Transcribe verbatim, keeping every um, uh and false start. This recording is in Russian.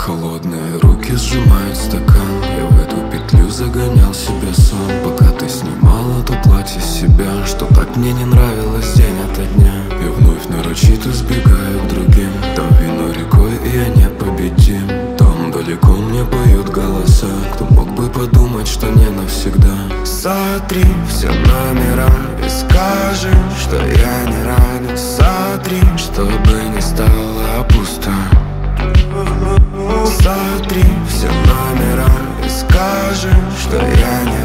Холодные руки сжимают стакан. Я в эту петлю загонял себе сон. Пока ты снимала то платье с себя, что так мне не нравилось день ото дня. И вновь нарочито сбегаю к другим. Там вино рекой, и я непобедим. Там далеко мне поют голоса. Кто мог бы подумать, что не навсегда. Сотри все номера и скажи, что я не рад. Сотри, чтобы не стало пусто. Сотри все номера и скажи, что я не